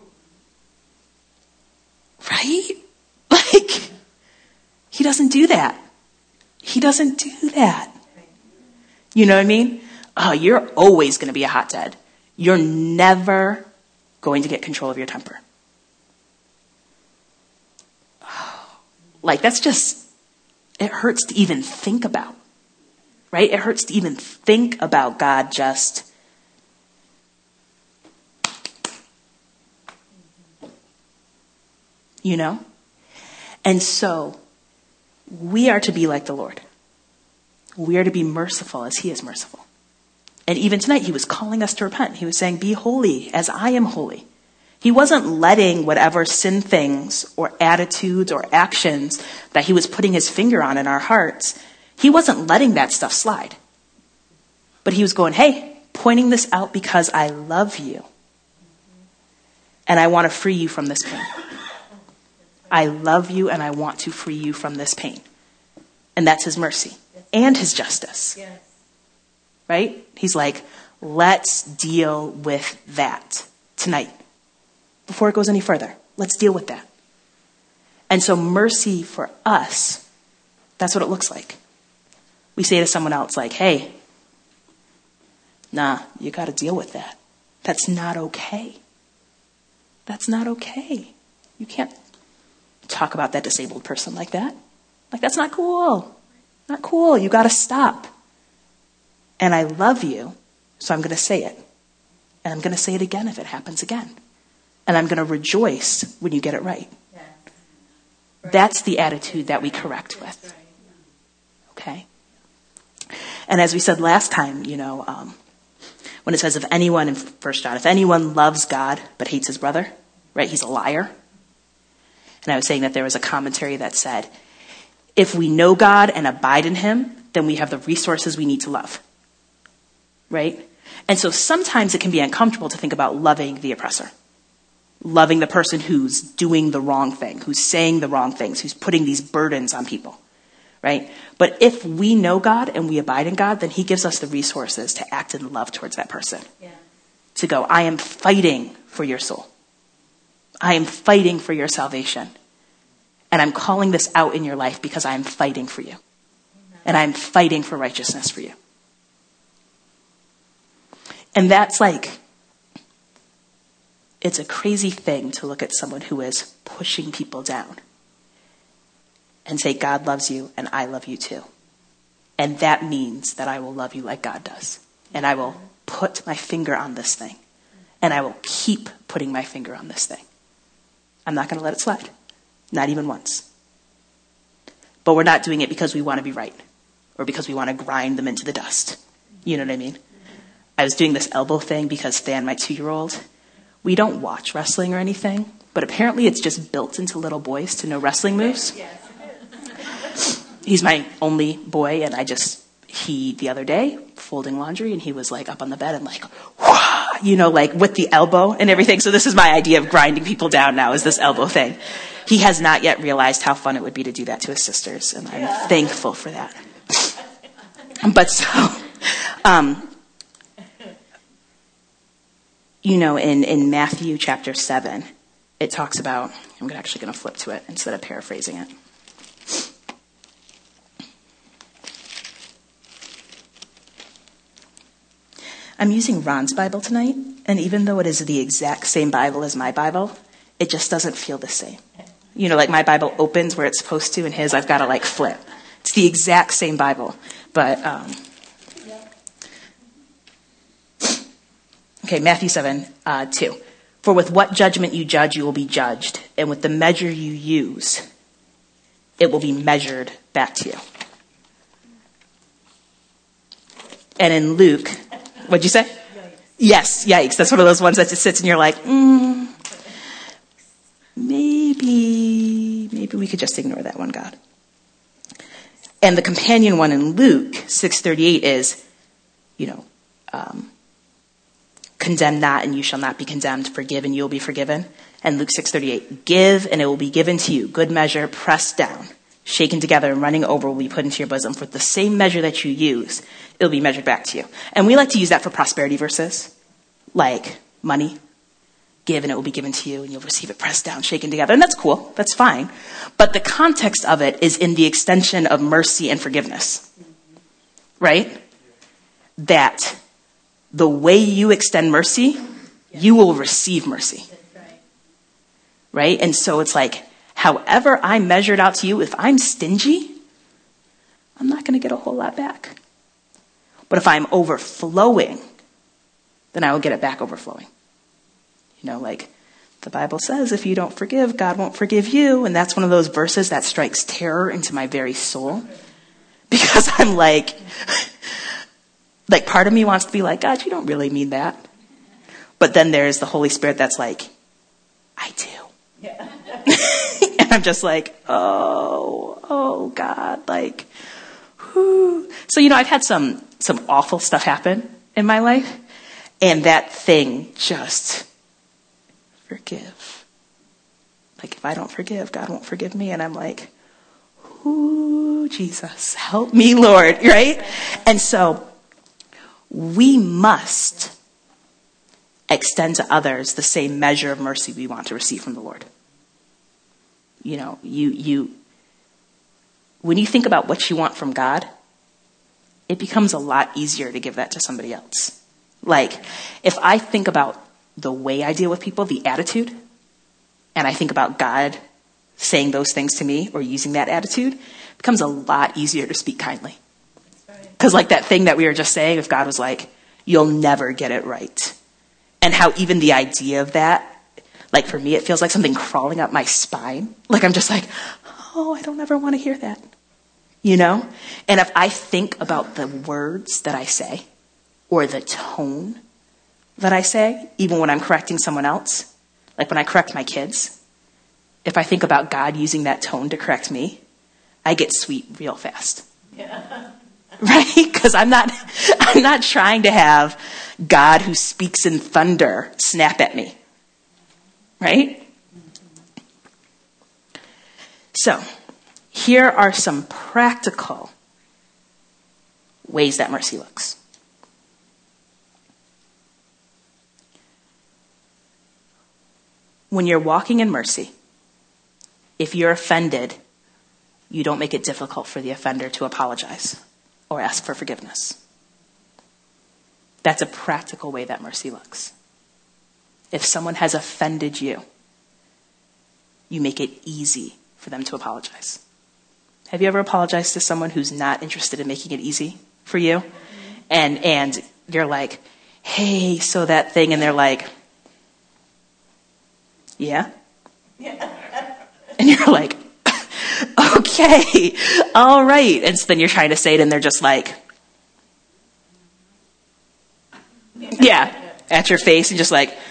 Right? He doesn't do that. He doesn't do that. You know what I mean? oh, you're always going to be a hotbed. You're never going to get control of your temper. Like, that's just, it hurts to even think about, right? It hurts to even think about God just, you know? And so, we are to be like the Lord. We are to be merciful as he is merciful. And even tonight, he was calling us to repent. He was saying, be holy as I am holy. He wasn't letting whatever sin things or attitudes or actions that he was putting his finger on in our hearts, he wasn't letting that stuff slide. But he was going, hey, pointing this out because I love you. And I want to free you from this pain. I love you and I want to free you from this pain. And that's his mercy and his justice. Right? He's like, let's deal with that tonight. Before it goes any further, let's deal with that. And so mercy for us, that's what it looks like. We say to someone else like, hey, nah, you got to deal with that. That's not okay. That's not okay. You can't talk about that disabled person like that. Like, that's not cool. Not cool. You got to stop. And I love you, so I'm going to say it. And I'm going to say it again if it happens again. And I'm going to rejoice when you get it right. That's the attitude that we correct with. Okay? And as we said last time, when it says if anyone, in 1 John, if anyone loves God but hates his brother, right, he's a liar. And I was saying that there was a commentary that said, if we know God and abide in him, then we have the resources we need to love. Right? And so sometimes it can be uncomfortable to think about loving the oppressor. Loving the person who's doing the wrong thing, who's saying the wrong things, who's putting these burdens on people, right? But if we know God and we abide in God, then he gives us the resources to act in love towards that person. Yeah. To go, I am fighting for your soul. I am fighting for your salvation. And I'm calling this out in your life because I'm fighting for you. And I'm fighting for righteousness for you. And that's like, it's a crazy thing to look at someone who is pushing people down and say, God loves you and I love you too. And that means that I will love you like God does. And I will put my finger on this thing. And I will keep putting my finger on this thing. I'm not going to let it slide. Not even once. But we're not doing it because we want to be right. Or because we want to grind them into the dust. You know what I mean? I was doing this elbow thing because Stan, my 2-year-old, we don't watch wrestling or anything, but apparently it's just built into little boys to know wrestling moves. He's my only boy, and the other day, folding laundry, and he was like up on the bed and like, wah, like with the elbow and everything. So this is my idea of grinding people down now, is this elbow thing. He has not yet realized how fun it would be to do that to his sisters, and I'm thankful for that. But so, in Matthew chapter 7, it talks about, I'm actually going to flip to it instead of paraphrasing it. I'm using Ron's Bible tonight, and even though it is the exact same Bible as my Bible, it just doesn't feel the same. Like my Bible opens where it's supposed to, and his I've got to like flip. It's the exact same Bible, but okay, Matthew 7, 2. For with what judgment you judge, you will be judged. And with the measure you use, it will be measured back to you. And in Luke, what'd you say? Yikes. Yes, yikes. That's one of those ones that just sits and you're like, maybe we could just ignore that one, God. And the companion one in Luke 6:38 is, condemn not and you shall not be condemned, forgive and you will be forgiven. And Luke 6:38, give and it will be given to you, good measure, pressed down, shaken together and running over will be put into your bosom. For the same measure that you use, it'll be measured back to you. And we like to use that for prosperity verses, like money. Give and it will be given to you and you'll receive it pressed down, shaken together. And that's cool. That's fine. But the context of it is in the extension of mercy and forgiveness. Right? that the way you extend mercy, you will receive mercy. Right? And so it's like, however I measured out to you, if I'm stingy, I'm not going to get a whole lot back. But if I'm overflowing, then I will get it back overflowing. Like the Bible says, if you don't forgive, God won't forgive you. And that's one of those verses that strikes terror into my very soul. Because I'm like part of me wants to be like, God, you don't really mean that. But then there's the Holy Spirit that's like, I do. Yeah. And I'm just like, oh God, like, whew. So, I've had some awful stuff happen in my life. And that thing just, forgive. Like, if I don't forgive, God won't forgive me. And I'm like, ooh, Jesus, help me, Lord, right? And so we must extend to others the same measure of mercy we want to receive from the Lord. When you think about what you want from God, it becomes a lot easier to give that to somebody else. Like, if I think about the way I deal with people, the attitude, and I think about God saying those things to me or using that attitude, it becomes a lot easier to speak kindly. Because like that thing that we were just saying, if God was like, you'll never get it right. And how even the idea of that, like for me, it feels like something crawling up my spine. Like I'm just like, oh, I don't ever want to hear that. And if I think about the words that I say or the tone that I say, even when I'm correcting someone else, like when I correct my kids, if I think about God using that tone to correct me, I get sweet real fast. Yeah. Right? Because I'm not trying to have God who speaks in thunder snap at me. Right? So, here are some practical ways that mercy looks. When you're walking in mercy, if you're offended, you don't make it difficult for the offender to apologize or ask for forgiveness. That's a practical way that mercy looks. If someone has offended you, you make it easy for them to apologize. Have you ever apologized to someone who's not interested in making it easy for you? And you're like, hey, so that thing, and they're like, yeah? And you're like, okay, all right. And so then you're trying to say it and they're just like, yeah, at your face and just like,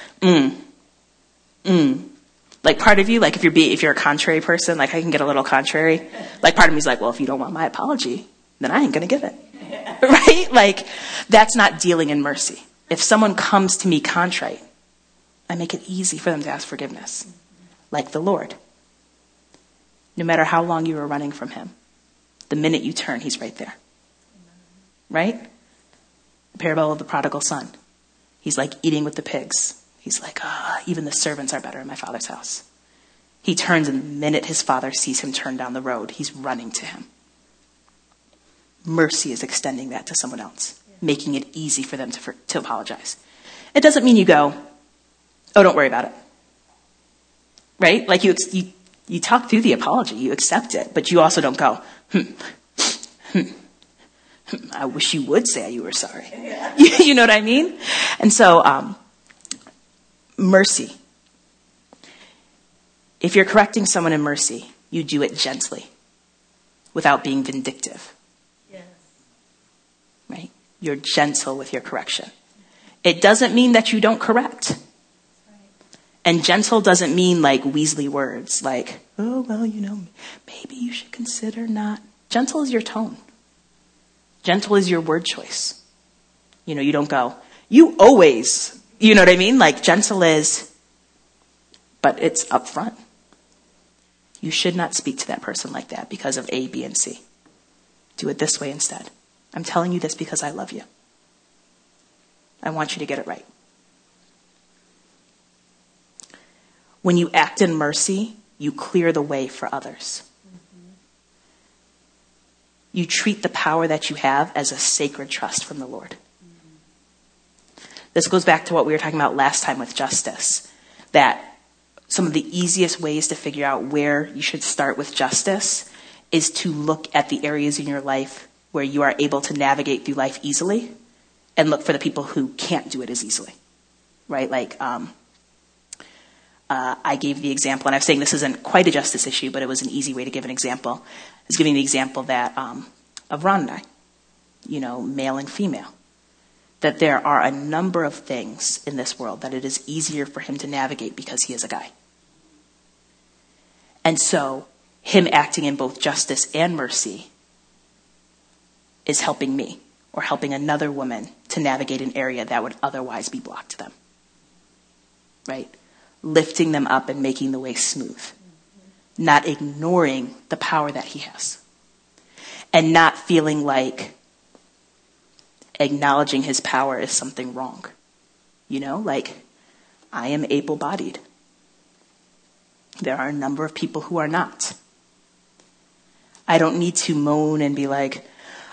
Like part of you, like if you're a contrary person, like I can get a little contrary. Like part of me's like, well, if you don't want my apology, then I ain't going to give it. Right? Like that's not dealing in mercy. If someone comes to me contrite, I make it easy for them to ask forgiveness. Like the Lord. No matter how long you were running from him, the minute you turn, he's right there. Right? The parable of the prodigal son. He's like eating with the pigs. He's like, even the servants are better in my father's house. He turns, and the minute his father sees him turn down the road, he's running to him. Mercy is extending that to someone else, making it easy for them to apologize. It doesn't mean you go, oh, don't worry about it. Right? Like you talk through the apology, you accept it, but you also don't go, I wish you would say you were sorry. You know what I mean? And so, mercy. If you're correcting someone in mercy, you do it gently, without being vindictive. Yes. Right? You're gentle with your correction. It doesn't mean that you don't correct. And gentle doesn't mean like Weasley words, like, oh, well, maybe you should consider not. Gentle is your tone. Gentle is your word choice. You don't go, you always, you know what I mean? Like gentle is, but it's upfront. You should not speak to that person like that because of A, B, and C. Do it this way instead. I'm telling you this because I love you. I want you to get it right. When you act in mercy, you clear the way for others. Mm-hmm. You treat the power that you have as a sacred trust from the Lord. Mm-hmm. This goes back to what we were talking about last time with justice, that some of the easiest ways to figure out where you should start with justice is to look at the areas in your life where you are able to navigate through life easily and look for the people who can't do it as easily, right? Like, I gave the example, and I'm saying this isn't quite a justice issue, but it was an easy way to give an example. I was giving the example that of Ron and I, male and female, that there are a number of things in this world that it is easier for him to navigate because he is a guy. And so him acting in both justice and mercy is helping me or helping another woman to navigate an area that would otherwise be blocked to them, right? Lifting them up and making the way smooth, not ignoring the power that he has, and not feeling like acknowledging his power is something wrong. Like, I am able-bodied. There are a number of people who are not. I don't need to moan and be like,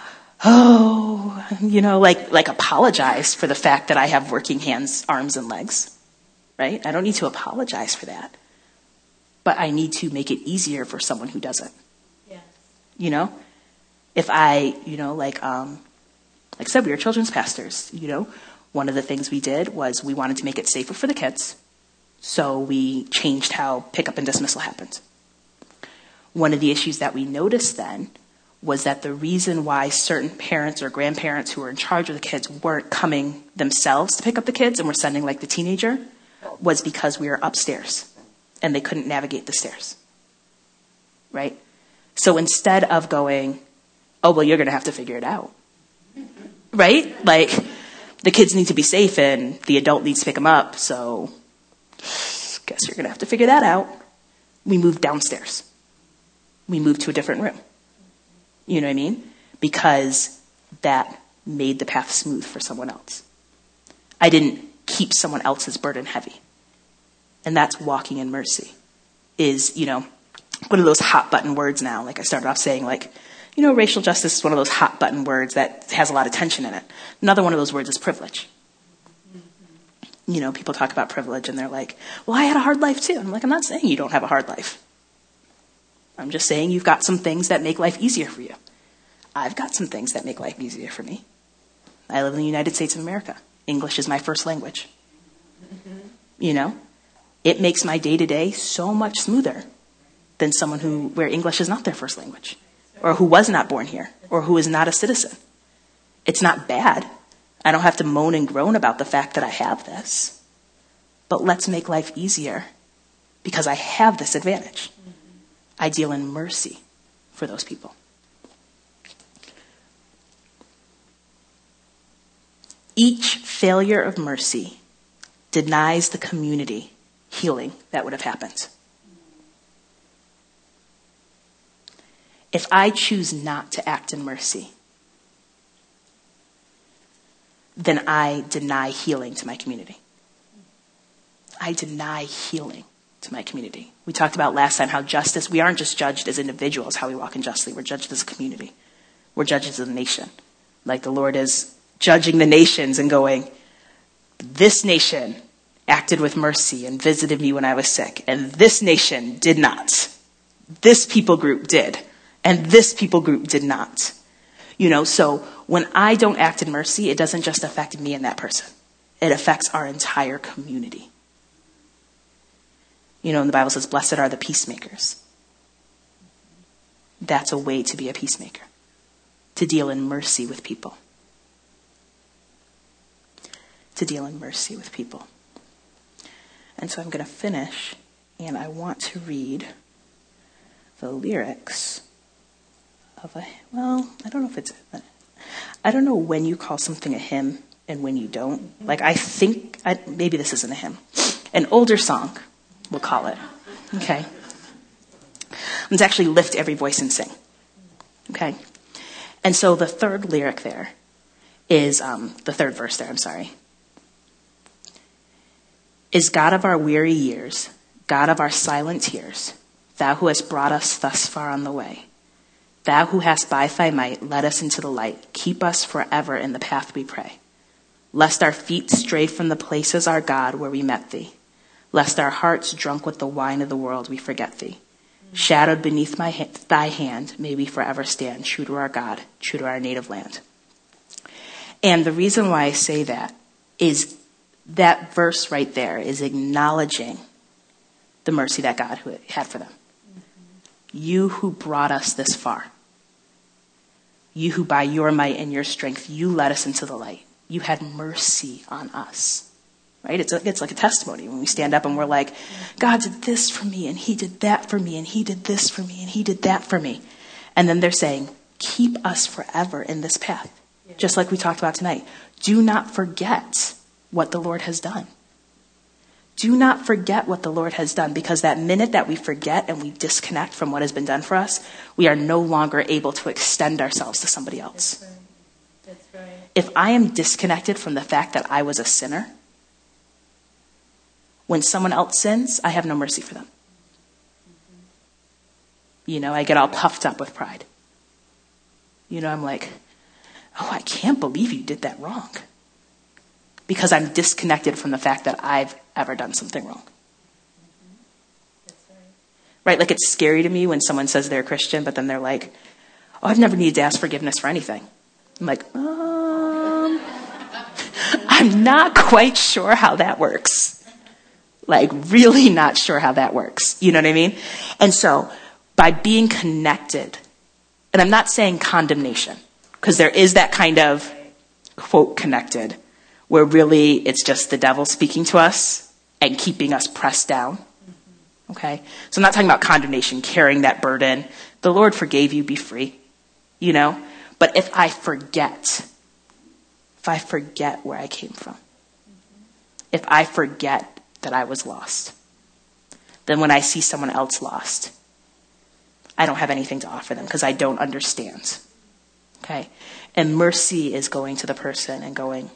like apologize for the fact that I have working hands, arms, and legs, right? I don't need to apologize for that. But I need to make it easier for someone who doesn't. Yeah. If I, like I said, we were children's pastors, One of the things we did was we wanted to make it safer for the kids. So we changed how pickup and dismissal happened. One of the issues that we noticed then was that the reason why certain parents or grandparents who were in charge of the kids weren't coming themselves to pick up the kids and were sending like the teenager was because we were upstairs and they couldn't navigate the stairs. Right? So instead of going, oh, well, you're going to have to figure it out. Right? Like, the kids need to be safe and the adult needs to pick them up, so guess you're going to have to figure that out. We moved downstairs. We moved to a different room. You know what I mean? Because that made the path smooth for someone else. I didn't keep someone else's burden heavy. And that's walking in mercy. Is, one of those hot button words now. Like I started off saying, racial justice is one of those hot button words that has a lot of tension in it. Another one of those words is privilege. People talk about privilege and they're like, well, I had a hard life too. I'm like, I'm not saying you don't have a hard life. I'm just saying you've got some things that make life easier for you. I've got some things that make life easier for me. I live in the United States of America. English is my first language. It makes my day-to-day so much smoother than someone where English is not their first language, or who was not born here, or who is not a citizen. It's not bad. I don't have to moan and groan about the fact that I have this. But let's make life easier because I have this advantage. I deal in mercy for those people. Each failure of mercy denies the community healing that would have happened. If I choose not to act in mercy, then I deny healing to my community. I deny healing to my community. We talked about last time how justice, we aren't just judged as individuals, how we walk in justly. We're judged as a community. We're judged as a nation. Like the Lord is judging the nations and going, this nation acted with mercy and visited me when I was sick, and this nation did not. This people group did, and this people group did not. So when I don't act in mercy, it doesn't just affect me and that person. It affects our entire community. And the Bible says, blessed are the peacemakers. That's a way to be a peacemaker, to deal in mercy with people. To deal in mercy with people. And so I'm going to finish, and I want to read the lyrics of I don't know when you call something a hymn and when you don't. Maybe this isn't a hymn. An older song, we'll call it. Okay. Let's actually lift every voice and sing. Okay. And so the third lyric there is, the third verse there, is God of our weary years, God of our silent tears, thou who hast brought us thus far on the way. Thou who hast by thy might led us into the light, keep us forever in the path we pray. lest our feet stray from the places, our God, where we met thee, lest our hearts drunk with the wine of the world we forget thee. Shadowed beneath thy hand, may we forever stand, true to our God, true to our native land. And the reason why I say that is that verse right there is acknowledging the mercy that God had for them. You who brought us this far. You who by your might and your strength, you led us into the light. You had mercy on us. Right? It's like a testimony when we stand up and we're like, God did this for me, and he did that for me, and he did this for me, and he did that for me. And then they're saying, keep us forever in this path. Yeah. Just like we talked about tonight. Do not forget what the Lord has done. Do not forget what the Lord has done, because that minute that we forget and we disconnect from what has been done for us, we are no longer able to extend ourselves to somebody else. That's right. That's right. If I am disconnected from the fact that I was a sinner, when someone else sins, I have no mercy for them. You know, I get all puffed up with pride. You know, I'm like, oh, I can't believe you did that wrong. Because I'm disconnected from the fact that I've ever done something wrong. That's Right? Like, it's scary to me when someone says they're a Christian, but then they're like, oh, I've never needed to ask forgiveness for anything. I'm like, I'm not quite sure how that works. Like, really not sure how that works. You know what I mean? And so, by being connected, and I'm not saying condemnation, because there is that kind of, quote, connected, where really it's just the devil speaking to us and keeping us pressed down. Okay? So I'm not talking about condemnation, carrying that burden. The Lord forgave you, be free. You know? But if I forget where I came from, if I forget that I was lost, then when I see someone else lost, I don't have anything to offer them because I don't understand. Okay? And mercy is going to the person and going,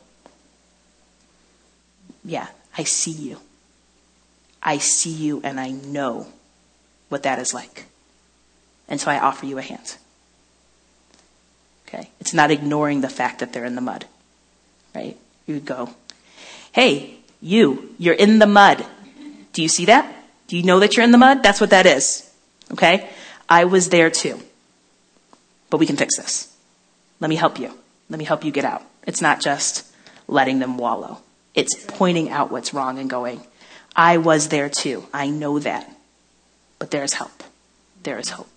yeah, I see you. I see you and I know what that is like. And so I offer you a hand. Okay? It's not ignoring the fact that they're in the mud. Right? You would go, hey, you're in the mud. Do you see that? Do you know that you're in the mud? That's what that is. Okay? I was there too. But we can fix this. Let me help you. Let me help you get out. It's not just letting them wallow. It's pointing out what's wrong and going, I was there too. I know that. But there is help. There is hope.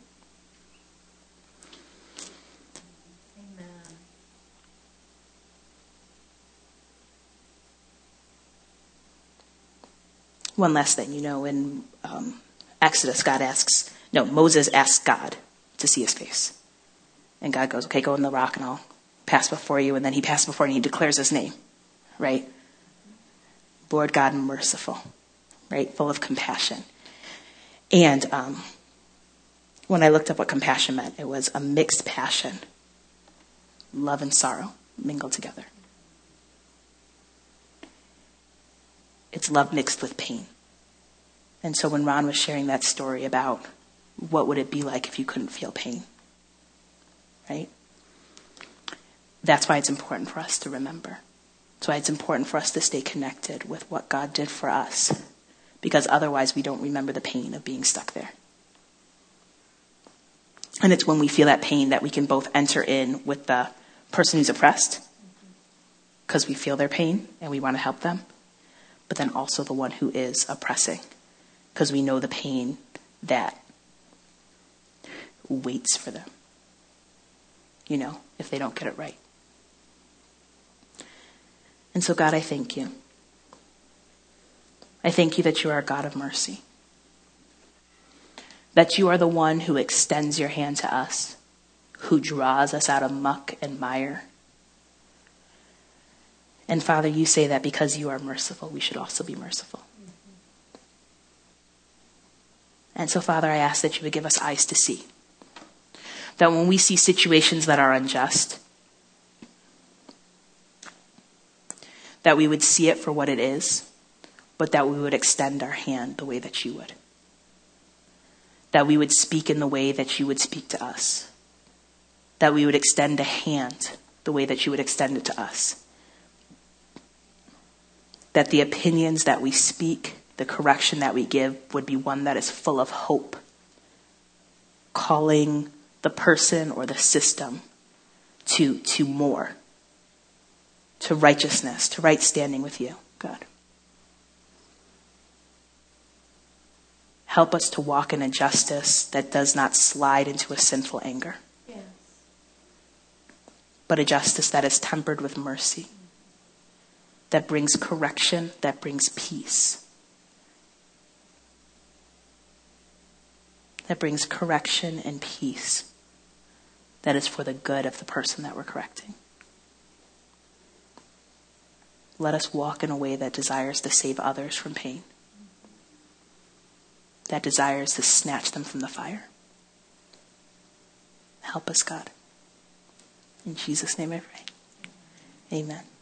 One last thing, you know, in Exodus, Moses asks God to see his face. And God goes, okay, go in the rock and I'll pass before you. And then he passes before and he declares his name, right? Lord God, merciful, right? Full of compassion. And when I looked up what compassion meant, it was a mixed passion. Love and sorrow mingled together. It's love mixed with pain. And so when Ron was sharing that story about what would it be like if you couldn't feel pain, right? That's why it's important for us to remember. That's why it's important for us to stay connected with what God did for us. Because otherwise we don't remember the pain of being stuck there. And it's when we feel that pain that we can both enter in with the person who's oppressed, because we feel their pain and we want to help them. But then also the one who is oppressing, because we know the pain that waits for them, you know, if they don't get it right. And so, God, I thank you. I thank you that you are a God of mercy, that you are the one who extends your hand to us, who draws us out of muck and mire. And Father, you say that because you are merciful, we should also be merciful. And so, Father, I ask that you would give us eyes to see. That when we see situations that are unjust, that we would see it for what it is, but that we would extend our hand the way that you would. That we would speak in the way that you would speak to us. That we would extend a hand the way that you would extend it to us. that the opinions that we speak, the correction that we give would be one that is full of hope, calling the person or the system to more, to righteousness, to right standing with you, God. Help us to walk in a justice that does not slide into a sinful anger, Yes. but a justice that is tempered with mercy, that brings correction, that brings peace. That brings correction and peace that is for the good of the person that we're correcting. Let us walk in a way that desires to save others from pain, that desires to snatch them from the fire. Help us, God. In Jesus' name I pray. Amen.